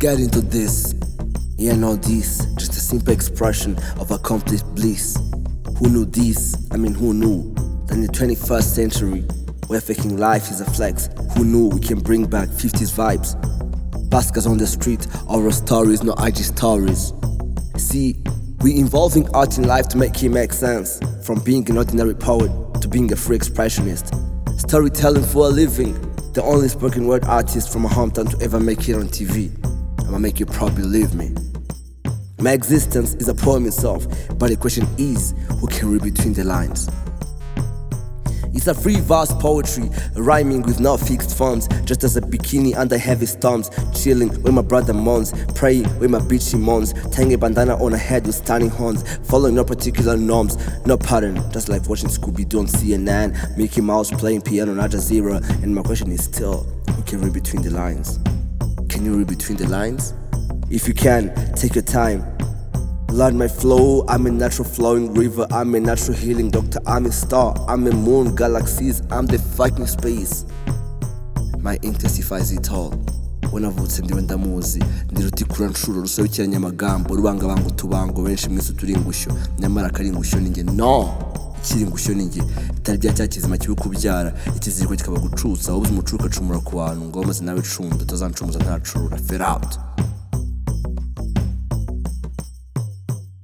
get into this. Yeah, no this, just a simple expression of accomplished bliss. Who knew this? Who knew that in the 21st century, where faking life is a flex, who knew we can bring back 50s vibes? Baskers on the street, oral stories, no IG stories. See, we involving art in life to make it make sense. From being an ordinary poet to being a free expressionist. Storytelling for a living, the only spoken word artist from a hometown to ever make it on TV. I'ma make you proud, believe me. My existence is a poem itself, but the question is, who can read between the lines? It's a free verse poetry, rhyming with no fixed forms, just as a bikini under heavy storms, chilling with my brother moans, praying with my bitch she moans, tying a bandana on her head with stunning horns, following no particular norms, no pattern, just like watching Scooby-Doo on CNN, Mickey Mouse playing piano on Al Jazeera, and my question is still, who can read between the lines? Can you read between the lines? If you can, take your time. Learn my flow, I'm a natural flowing river, I'm a natural healing doctor, I'm a star, I'm a moon, galaxies, I'm the fucking space. My ink testifies it all. Wanavutse ndiwe ndamuzi, ndi rutikura nshuro rusobekeranya amagambo, rubanga banga utubango, benshi mwese turi ingusho, nyamara kari ingusho ninjye, no! Ikiri ingusho ninjye, itari rya cya kizima kibi kubyara, ikiziriko kikaba gucutsa, wabuze umucuruka acumura ku bantu, ngo bamaze nawe cunda, utazancumuza ntacurura, fade out.